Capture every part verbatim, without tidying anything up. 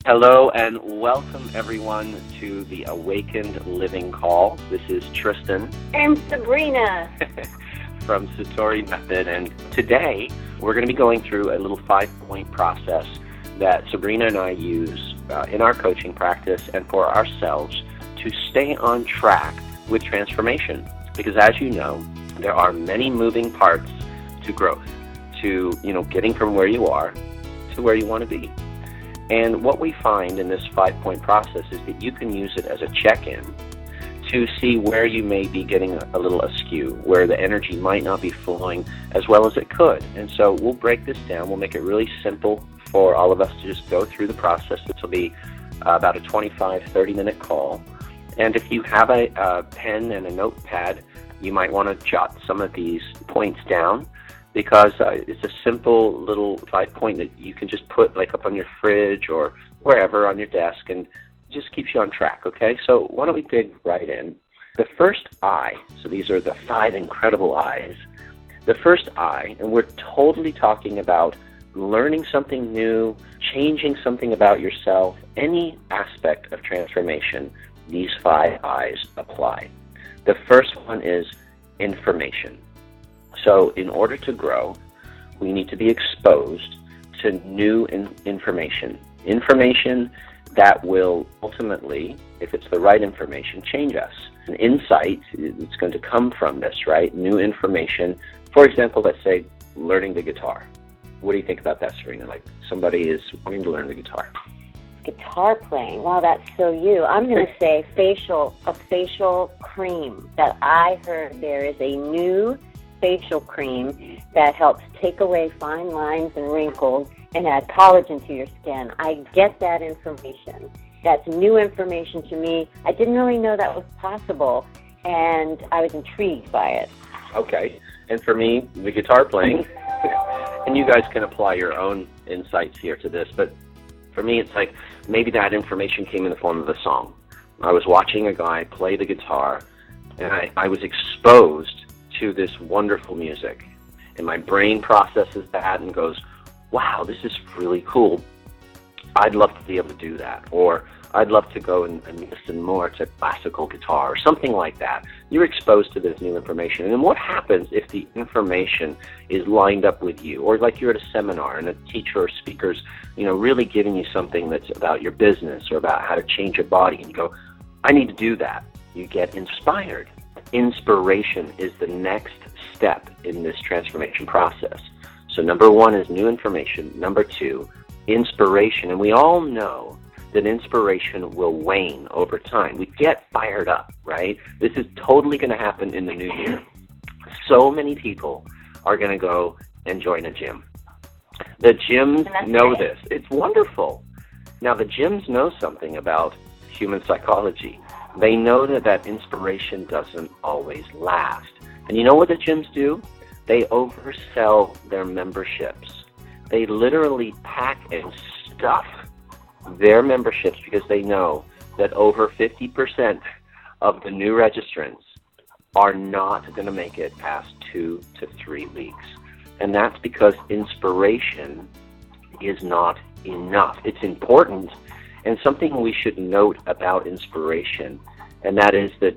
Hello and welcome everyone to the Awakened Living Call. This is Tristan and Sabrina from Satori Method, and today we're going to be going through a little five-point process that Sabrina and I use uh, in our coaching practice and for ourselves to stay on track with transformation. Because as you know, there are many moving parts to growth, to you know getting from where you are to where you want to be. And what we find in this five-point process is that you can use it as a check-in to see where you may be getting a, a little askew, where the energy might not be flowing as well as it could. And so we'll break this down. We'll make it really simple for all of us to just go through the process. This will be uh, about a twenty-five, thirty-minute call. And if you have a, a pen and a notepad, you might want to jot some of these points down, because uh, it's a simple little five-point that you can just put like up on your fridge or wherever on your desk, and it just keeps you on track, okay? So why don't we dig right in? The first I, so these are the five incredible I's. The first I, and we're totally talking about learning something new, changing something about yourself, any aspect of transformation, these five I's apply. The first one is information. So in order to grow, we need to be exposed to new in- information. Information that will ultimately, if it's the right information, change us. An insight, it's going to come from this, right? New information. For example, let's say learning the guitar. What do you think about that, Serena? Like somebody is wanting to learn the guitar. Guitar playing. Wow, that's so you. I'm going to say facial, a facial cream that I heard there is a new facial cream that helps take away fine lines and wrinkles and add collagen to your skin. I get that information. That's new information to me. I didn't really know that was possible, and I was intrigued by it. Okay. And for me, the guitar playing, and you guys can apply your own insights here to this, but for me, it's like maybe that information came in the form of a song. I was watching a guy play the guitar, and I, I was exposed to this wonderful music, and my brain processes that and goes, wow, this is really cool. I'd love to be able to do that, or I'd love to go and, and listen more to classical guitar or something like that. You're exposed to this new information, and then what happens if the information is lined up with you, or like you're at a seminar and a teacher or speaker's you know really giving you something that's about your business or about how to change your body, and you go, I need to do that. You get inspired. Inspiration is the next step in this transformation process. So number one is new information. Number two, inspiration. And we all know that inspiration will wane over time. We get fired up, right? This is totally going to happen in the new year. So many people are going to go and join a gym. The gyms know this. It's wonderful. Now, the gyms know something about human psychology. They know that that inspiration doesn't always last. And you know what the gyms do? They oversell their memberships. They literally pack and stuff their memberships because they know that over fifty percent of the new registrants are not going to make it past two to three weeks. And that's because inspiration is not enough. It's important. And something we should note about inspiration, and that is that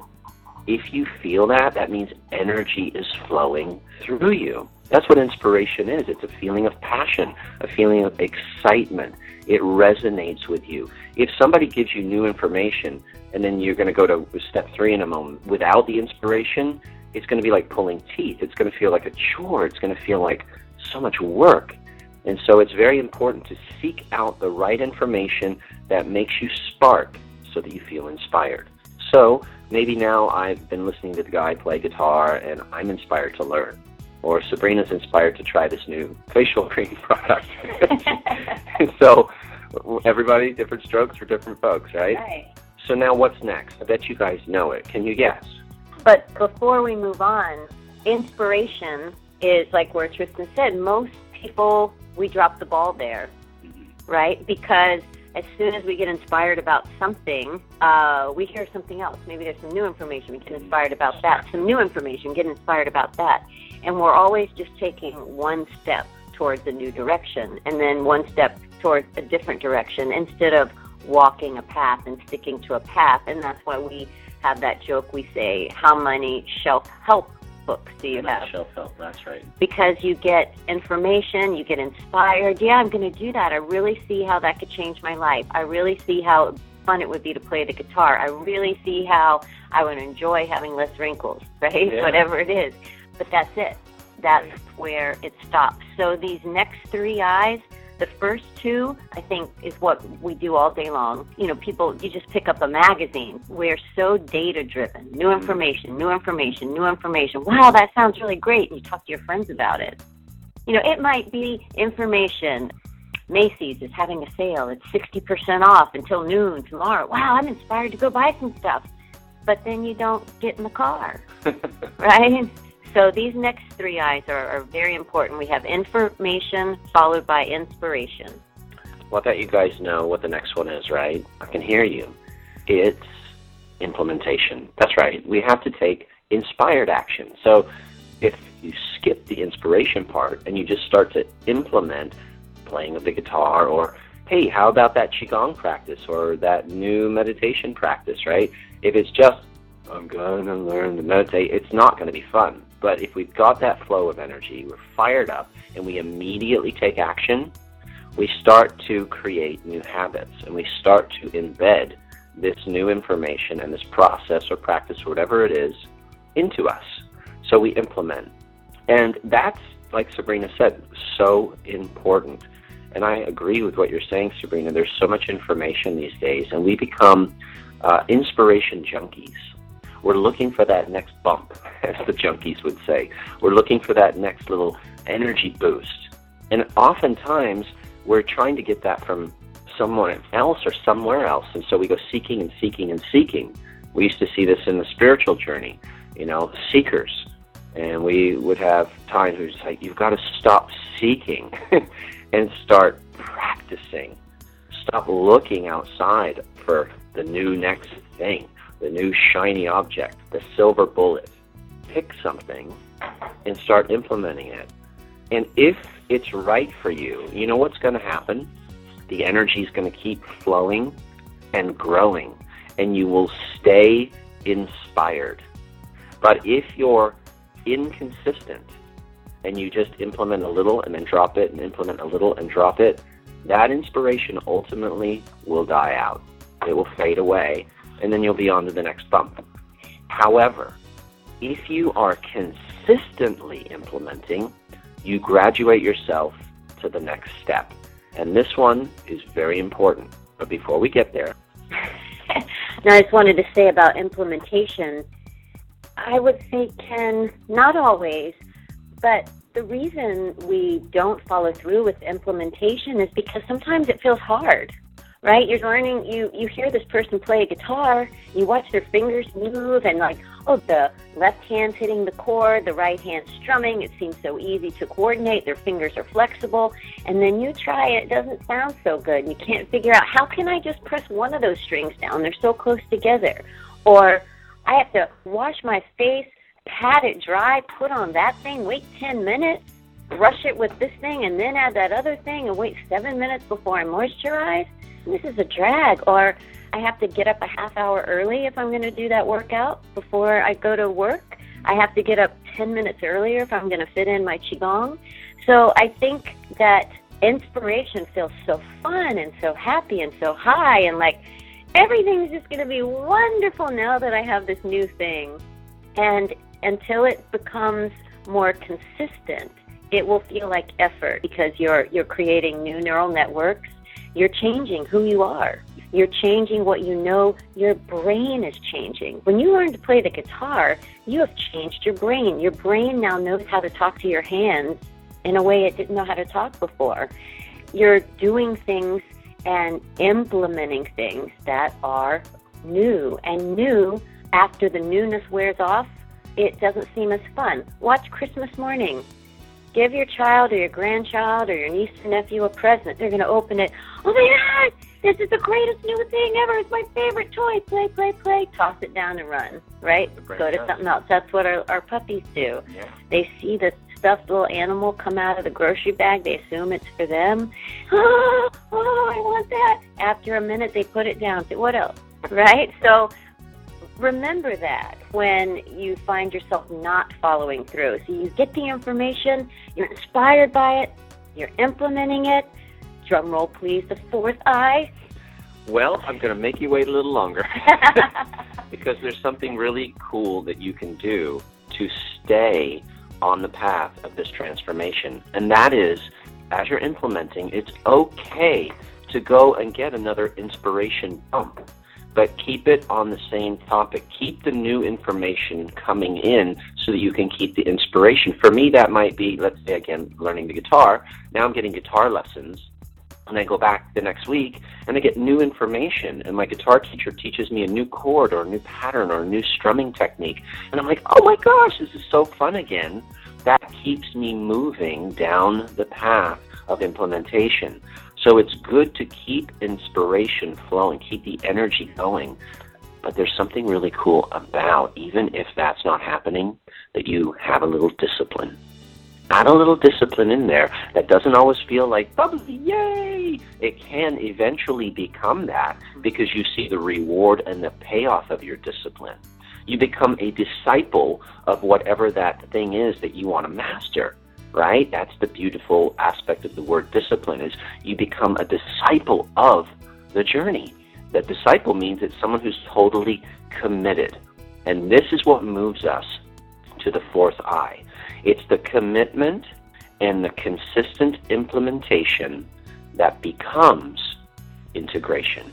if you feel that, that means energy is flowing through you. That's what inspiration is. It's a feeling of passion, a feeling of excitement. It resonates with you. If somebody gives you new information, and then you're going to go to step three in a moment, without the inspiration, it's going to be like pulling teeth. It's going to feel like a chore. It's going to feel like so much work. And so it's very important to seek out the right information that makes you spark so that you feel inspired. So maybe now I've been listening to the guy play guitar and I'm inspired to learn. Or Sabrina's inspired to try this new facial cream product. And so everybody, different strokes for different folks, right? Right. So now what's next? I bet you guys know it. Can you guess? But before we move on, inspiration is like where Tristan said, most people, we drop the ball there, right? Because as soon as we get inspired about something, uh, we hear something else. Maybe there's some new information. We get inspired about that. Some new information, get inspired about that. And we're always just taking one step towards a new direction and then one step towards a different direction instead of walking a path and sticking to a path. And that's why we have that joke. We say, how many self-help books do you have? Self-help, that's right. Because you get information, you get inspired. Yeah, I'm going to do that. I really see how that could change my life. I really see how fun it would be to play the guitar. I really see how I would enjoy having less wrinkles, right? Yeah. Whatever it is. But that's it. That's where it stops. So these next three eyes, the first two, I think, is what we do all day long. You know, people, you just pick up a magazine. We're so data-driven. New information, new information, new information. Wow, that sounds really great. And you talk to your friends about it. You know, it might be information. Macy's is having a sale. It's sixty percent off until noon tomorrow. Wow, I'm inspired to go buy some stuff. But then you don't get in the car, right? So these next three eyes are, are very important. We have information followed by inspiration. Well, I bet you guys know what the next one is, right? I can hear you. It's implementation. That's right. We have to take inspired action. So if you skip the inspiration part and you just start to implement playing of the guitar, or, hey, how about that Qigong practice or that new meditation practice, right? If it's just, I'm going to learn to meditate, it's not going to be fun. But if we've got that flow of energy, we're fired up, and we immediately take action, we start to create new habits, and we start to embed this new information and this process or practice or whatever it is into us. So we implement. And that's, like Sabrina said, so important. And I agree with what you're saying, Sabrina. There's so much information these days, and we become uh, inspiration junkies. We're looking for that next bump, as the junkies would say. We're looking for that next little energy boost. And oftentimes, we're trying to get that from someone else or somewhere else. And so we go seeking and seeking and seeking. We used to see this in the spiritual journey, you know, seekers. And we would have times where it's like, you've got to stop seeking and start practicing. Stop looking outside for the new next thing, the new shiny object, the silver bullet. Pick something and start implementing it. And if it's right for you, you know what's going to happen? The energy is going to keep flowing and growing, and you will stay inspired. But if you're inconsistent and you just implement a little and then drop it and implement a little and drop it, that inspiration ultimately will die out. It will fade away, and then you'll be on to the next bump. However, if you are consistently implementing, you graduate yourself to the next step. And this one is very important. But before we get there... Now, I just wanted to say about implementation, I would say, Ken, not always, but the reason we don't follow through with implementation is because sometimes it feels hard, right? You're learning, you, you hear this person play a guitar, you watch their fingers move, and like, oh, the left hand's hitting the chord, the right hand's strumming, it seems so easy to coordinate, their fingers are flexible, and then you try it, it doesn't sound so good, and you can't figure out, how can I just press one of those strings down? They're so close together. Or I have to wash my face, pat it dry, put on that thing, wait ten minutes, brush it with this thing, and then add that other thing, and wait seven minutes before I moisturize. This is a drag. Or I have to get up a half hour early if I'm going to do that workout before I go to work. I have to get up ten minutes earlier if I'm going to fit in my Qigong. So I think that inspiration feels so fun and so happy and so high, and like everything's just going to be wonderful now that I have this new thing. And until it becomes more consistent, it will feel like effort because you're you're creating new neural networks. You're changing who you are. You're changing what you know. Your brain is changing. When you learn to play the guitar, you have changed your brain. Your brain now knows how to talk to your hands in a way it didn't know how to talk before. You're doing things and implementing things that are new. And new, after the newness wears off, it doesn't seem as fun. Watch Christmas morning. Give your child or your grandchild or your niece or nephew a present. They're going to open it. Oh my God, this is the greatest new thing ever. It's my favorite toy. Play, play, play. Toss it down and run, right? Go to something else. That's what our, our puppies do. Yeah. They see this stuffed little animal come out of the grocery bag. They assume it's for them. Oh, oh, I want that. After a minute, they put it down. Say, what else? Right? So remember that when you find yourself not following through. So you get the information, you're inspired by it, you're implementing it. Drum roll, please, the fourth eye. Well, I'm going to make you wait a little longer because there's something really cool that you can do to stay on the path of this transformation. And that is, as you're implementing, it's okay to go and get another inspiration bump, but keep it on the same topic. Keep the new information coming in so that you can keep the inspiration. For me, that might be, let's say, again, learning the guitar. Now I'm getting guitar lessons. And I go back the next week, and I get new information, and my guitar teacher teaches me a new chord or a new pattern or a new strumming technique. And I'm like, oh my gosh, this is so fun again. That keeps me moving down the path of implementation. So it's good to keep inspiration flowing, keep the energy going. But there's something really cool about, even if that's not happening, that you have a little discipline. Add a little discipline in there that doesn't always feel like bubbly, yay! It can eventually become that because you see the reward and the payoff of your discipline. You become a disciple of whatever that thing is that you want to master, right? That's the beautiful aspect of the word discipline, is you become a disciple of the journey. That disciple means it's someone who's totally committed. And this is what moves us to the fourth eye. It's the commitment and the consistent implementation that becomes integration.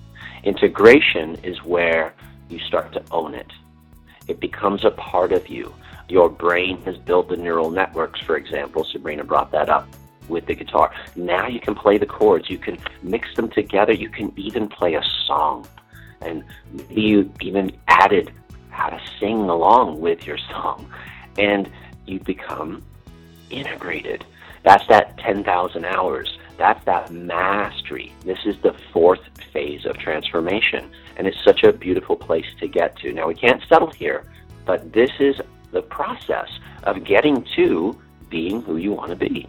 Integration is where you start to own it. It becomes a part of you. Your brain has built the neural networks, for example. Sabrina brought that up with the guitar. Now you can play the chords. You can mix them together. You can even play a song. And maybe you even added how to sing along with your song. And you become integrated. That's that ten thousand hours. That's that mastery. This is the fourth phase of transformation. And it's such a beautiful place to get to. Now, we can't settle here, but this is the process of getting to being who you want to be.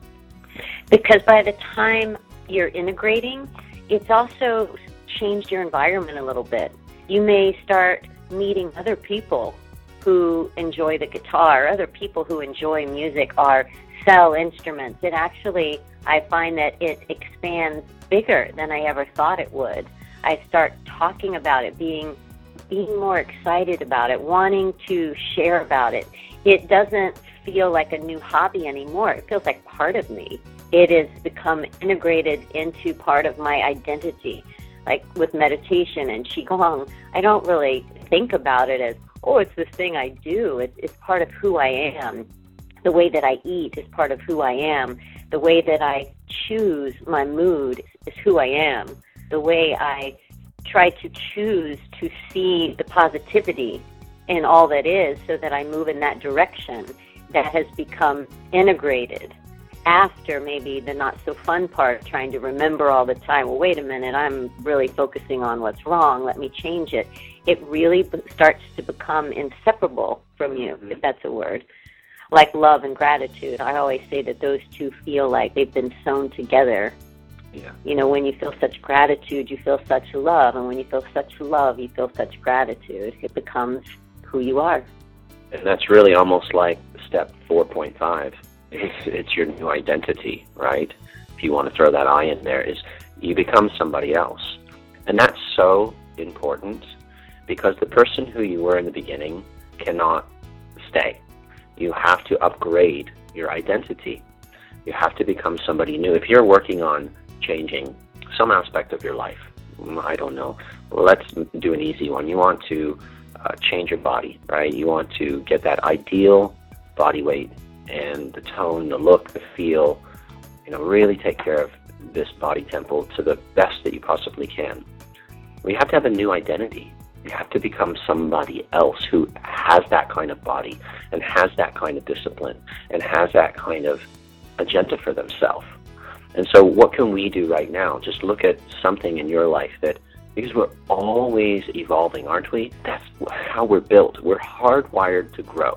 Because by the time you're integrating, it's also changed your environment a little bit. You may start meeting other people who enjoy the guitar, other people who enjoy music or sell instruments. It actually, I find that it expands bigger than I ever thought it would. I start talking about it, being being more excited about it, wanting to share about it. It doesn't feel like a new hobby anymore. It feels like part of me. It has become integrated into part of my identity. Like with meditation and Qigong, I don't really think about it as, oh, it's this thing I do. It's, it's part of who I am. The way that I eat is part of who I am. The way that I choose my mood is who I am. The way I try to choose to see the positivity in all that is so that I move in that direction, that has become integrated. After maybe the not-so-fun part, trying to remember all the time, well, wait a minute, I'm really focusing on what's wrong, let me change it. It really b- starts to become inseparable from you, if that's a word. Like love and gratitude. I always say that those two feel like they've been sewn together. Yeah. You know, when you feel such gratitude, you feel such love. And when you feel such love, you feel such gratitude. It becomes who you are. And that's really almost like step four point five. It's, it's your new identity, right? If you want to throw that I in there, is you become somebody else. And that's so important because the person who you were in the beginning cannot stay. You have to upgrade your identity. You have to become somebody new. If you're working on changing some aspect of your life, I don't know, let's do an easy one. You want to uh, change your body, right? You want to get that ideal body weight and the tone, the look, the feel, you know, really take care of this body temple to the best that you possibly can. We have to have a new identity. You have to become somebody else who has that kind of body and has that kind of discipline and has that kind of agenda for themselves. And so what can we do right now? Just look at something in your life that, because we're always evolving, aren't we? That's how we're built. We're hardwired to grow.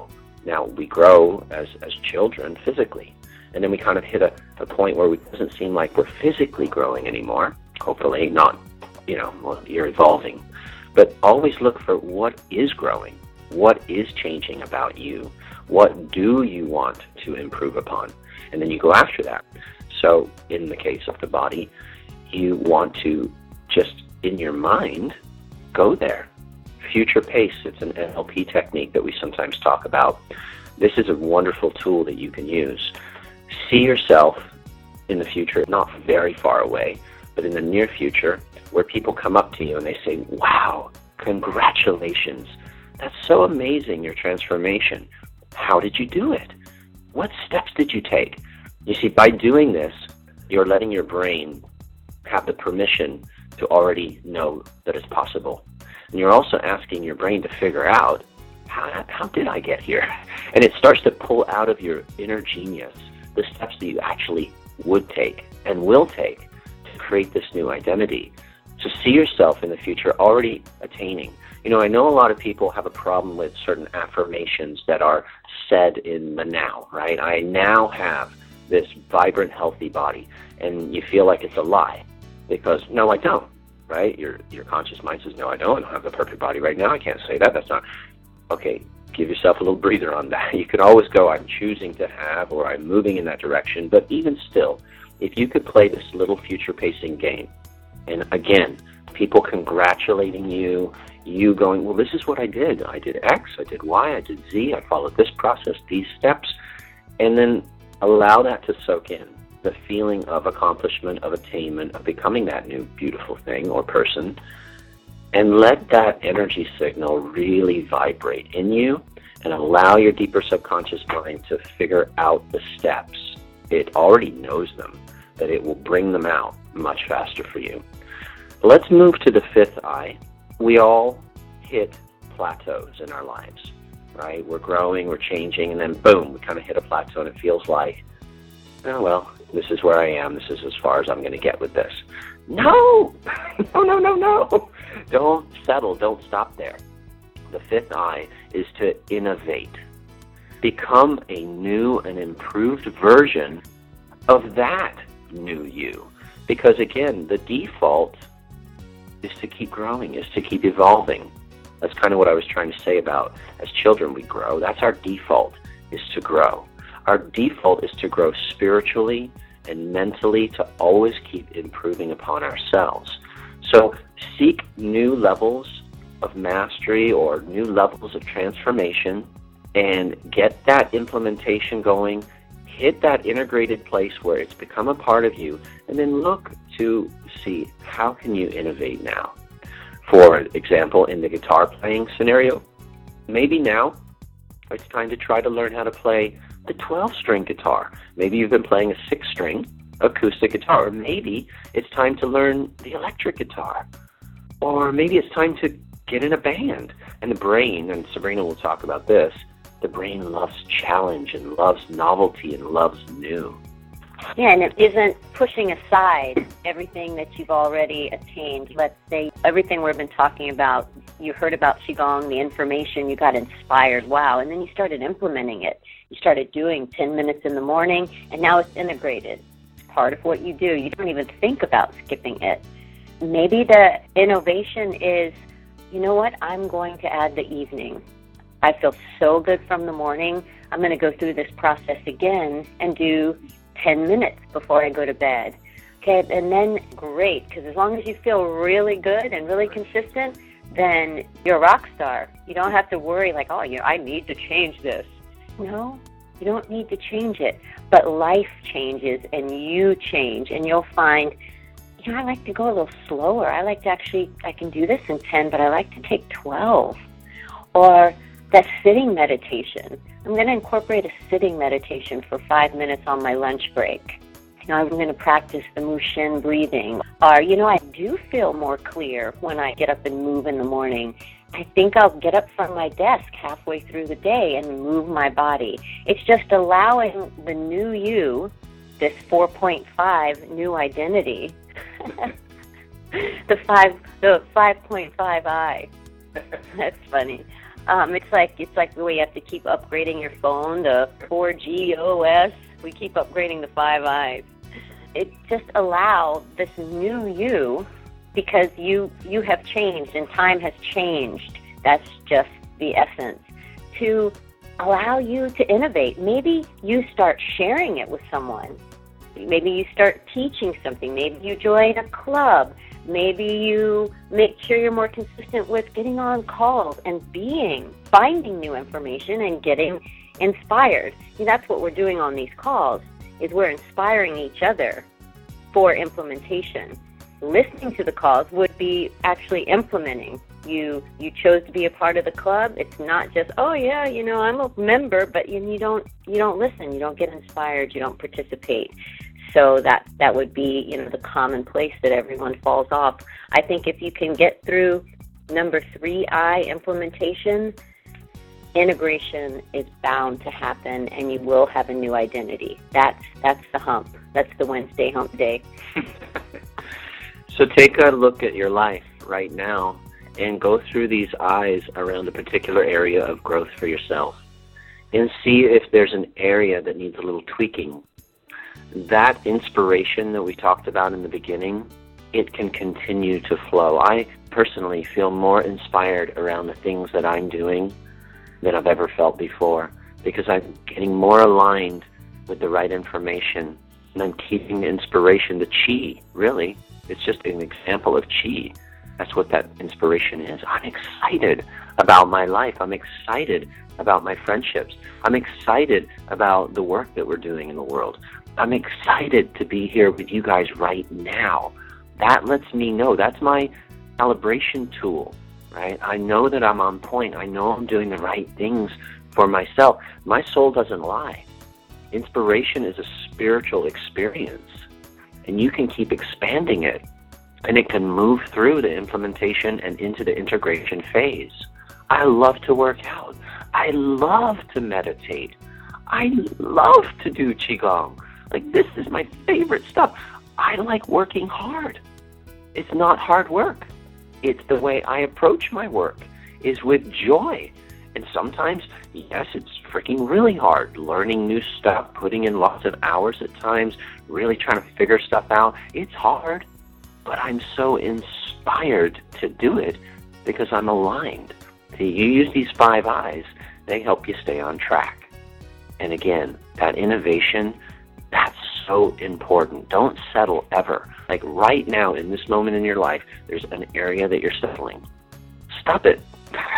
Now, we grow as, as children physically, and then we kind of hit a, a point where it doesn't seem like we're physically growing anymore. Hopefully not, you know, well, you're evolving. But always look for what is growing, what is changing about you, what do you want to improve upon, and then you go after that. So in the case of the body, you want to just, in your mind, go there. Future pace, it's an N L P technique that we sometimes talk about. This is a wonderful tool that you can use. See yourself in the future, not very far away, but in the near future, where people come up to you and they say, wow, congratulations. That's so amazing, your transformation. How did you do it? What steps did you take? You see, by doing this, you're letting your brain have the permission to already know that it's possible. And you're also asking your brain to figure out, how, how did I get here? And it starts to pull out of your inner genius the steps that you actually would take and will take to create this new identity. So see yourself in the future already attaining. You know, I know a lot of people have a problem with certain affirmations that are said in the now, right? I now have this vibrant, healthy body, and you feel like it's a lie because, no, I don't, right? Your your conscious mind says, no, I don't. I don't have the perfect body right now. I can't say that. That's not. Okay, give yourself a little breather on that. You can always go, I'm choosing to have, or I'm moving in that direction. But even still, if you could play this little future pacing game, and again, people congratulating you, you going, well, this is what I did. I did X, I did Y, I did Z, I followed this process, these steps, and then allow that to soak in, the feeling of accomplishment, of attainment, of becoming that new beautiful thing or person, and let that energy signal really vibrate in you and allow your deeper subconscious mind to figure out the steps. It already knows them, that it will bring them out much faster for you. Let's move to the fifth eye. We all hit plateaus in our lives, right? We're growing, we're changing, and then boom, we kind of hit a plateau and it feels like, oh, well, this is where I am. This is as far as I'm going to get with this. No! No, no, no, no! Don't settle. Don't stop there. The fifth eye is to innovate. Become a new and improved version of that new you. Because, again, the default is to keep growing, is to keep evolving. That's kind of what I was trying to say about as children we grow. That's our default, is to grow. Our default is to grow spiritually and mentally, to always keep improving upon ourselves. So seek new levels of mastery or new levels of transformation and get that implementation going. Hit that integrated place where it's become a part of you, and then look to see how can you innovate now. For example, in the guitar playing scenario, maybe now it's time to try to learn how to play the twelve-string guitar. Maybe you've been playing a six-string acoustic guitar, or maybe it's time to learn the electric guitar, or maybe it's time to get in a band. And the brain, and Sabrina will talk about this, the brain loves challenge and loves novelty and loves new. Yeah, and it isn't pushing aside everything that you've already attained. Let's say everything we've been talking about, you heard about Qigong, the information, you got inspired, wow, and then you started implementing it. You started doing ten minutes in the morning, and now it's integrated. It's part of what you do. You don't even think about skipping it. Maybe the innovation is, you know what, I'm going to add the evening. I feel so good from the morning. I'm going to go through this process again and do ten minutes before I go to bed. Okay, and then great, because as long as you feel really good and really consistent, then you're a rock star. You don't have to worry like, oh, you know, I need to change this. No, you don't need to change it. But life changes and you change, and you'll find, you know, I like to go a little slower. I like to actually, I can do this in ten, but I like to take twelve. Or that sitting meditation. I'm going to incorporate a sitting meditation for five minutes on my lunch break. You know, I'm going to practice the Mushin breathing. Or, you know, I do feel more clear when I get up and move in the morning. I think I'll get up from my desk halfway through the day and move my body. It's just allowing the new you, this four point five new identity, the five, the five point five I. That's funny. Um, it's like it's like the way you have to keep upgrading your phone to four G O S. We keep upgrading the five eyes. It just allow this new you, because you you have changed and time has changed. That's just the essence. To allow you to innovate. Maybe you start sharing it with someone. Maybe you start teaching something. Maybe you join a club. Maybe you make sure you're more consistent with getting on calls and being, finding new information and getting inspired. See, that's what we're doing on these calls, is we're inspiring each other for implementation. Listening to the calls would be actually implementing. You you chose to be a part of the club. It's not just, oh yeah, you know, I'm a member, but you, you don't you don't listen, you don't get inspired, you don't participate. So that that would be, you know, the common place that everyone falls off. I think if you can get through number three I, implementation, integration is bound to happen, and you will have a new identity. That's that's the hump. That's the Wednesday hump day. So take a look at your life right now and go through these eyes around a particular area of growth for yourself and see if there's an area that needs a little tweaking. That inspiration that we talked about in the beginning, it can continue to flow. I personally feel more inspired around the things that I'm doing than I've ever felt before, because I'm getting more aligned with the right information, and I'm keeping the inspiration, the chi, really. It's just an example of chi. That's what that inspiration is. I'm excited about my life. I'm excited about my friendships. I'm excited about the work that we're doing in the world. I'm excited to be here with you guys right now. That lets me know. That's my calibration tool, right? I know that I'm on point. I know I'm doing the right things for myself. My soul doesn't lie. Inspiration is a spiritual experience, and you can keep expanding it, and it can move through the implementation and into the integration phase. I love to work out. I love to meditate. I love to do Qigong. Like, this is my favorite stuff. I like working hard. It's not hard work. It's the way I approach my work, is with joy. And sometimes, yes, it's freaking really hard, learning new stuff, putting in lots of hours at times, really trying to figure stuff out. It's hard, but I'm so inspired to do it because I'm aligned. See, you use these five eyes, they help you stay on track. And again, that innovation, that's so important. Don't settle ever. Like right now, in this moment in your life, there's an area that you're settling. Stop it.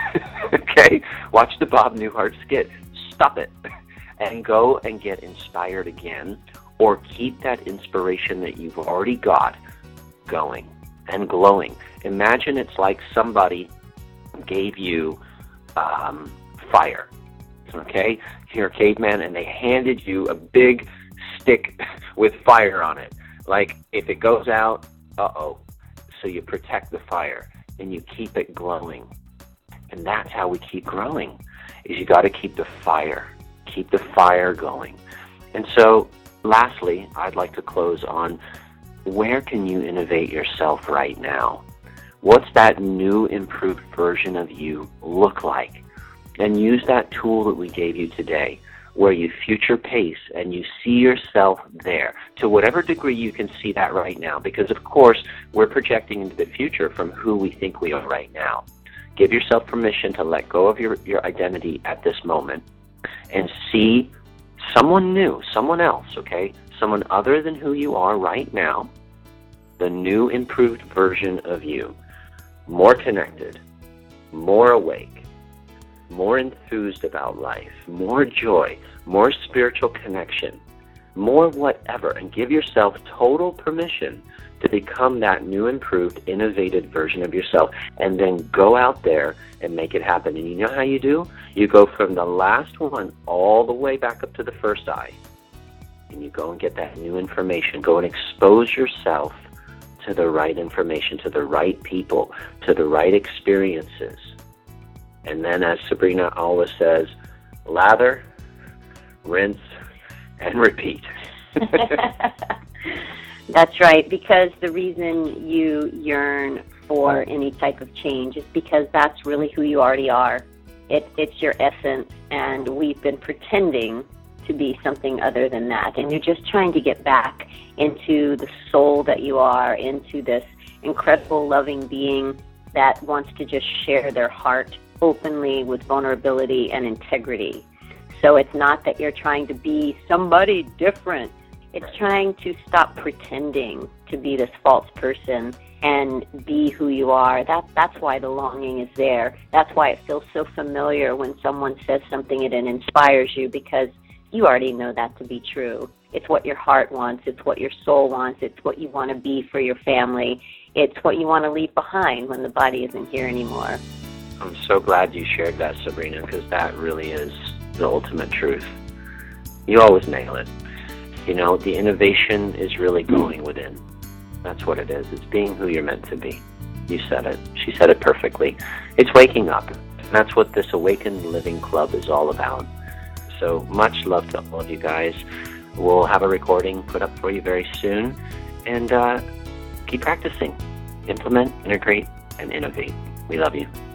Okay? Watch the Bob Newhart skit. Stop it. And go and get inspired again, or keep that inspiration that you've already got going and glowing. Imagine it's like somebody gave you um, fire. Okay? You're a caveman, and they handed you a big stick with fire on it. Like, if it goes out, uh-oh. So you protect the fire, and you keep it glowing. And that's how we keep growing, is you got to keep the fire. Keep the fire going. And so, lastly, I'd like to close on, where can you innovate yourself right now? What's that new, improved version of you look like? And use that tool that we gave you today, where you future pace and you see yourself there, to whatever degree you can see that right now. Because, of course, we're projecting into the future from who we think we are right now. Give yourself permission to let go of your, your identity at this moment and see someone new, someone else, okay? Someone other than who you are right now, the new, improved version of you. More connected, more awake, more enthused about life, more joy, more spiritual connection, more whatever, and give yourself total permission to become that new, improved, innovative version of yourself, and then go out there and make it happen. And you know how you do? You go from the last one all the way back up to the first eye, and you go and get that new information. Go and expose yourself to the right information, to the right people, to the right experiences. And then, as Sabrina always says, lather, rinse, and repeat. That's right, because the reason you yearn for any type of change is because that's really who you already are. It, it's your essence, and we've been pretending to be something other than that. And you're just trying to get back into the soul that you are, into this incredible, loving being that wants to just share their heart openly with vulnerability and integrity. So it's not that you're trying to be somebody different. It's trying to stop pretending to be this false person and be who you are. That, that's why the longing is there. That's why it feels so familiar when someone says something and it inspires you, because you already know that to be true. It's what your heart wants. It's what your soul wants. It's what you want to be for your family. It's what you want to leave behind when the body isn't here anymore. I'm so glad you shared that, Sabrina, because that really is the ultimate truth. You always nail it. You know, the innovation is really going within. That's what it is. It's being who you're meant to be. You said it. She said it perfectly. It's waking up. That's what this Awakened Living Club is all about. So much love to all of you guys. We'll have a recording put up for you very soon. And uh, keep practicing. Implement, integrate, and innovate. We love you.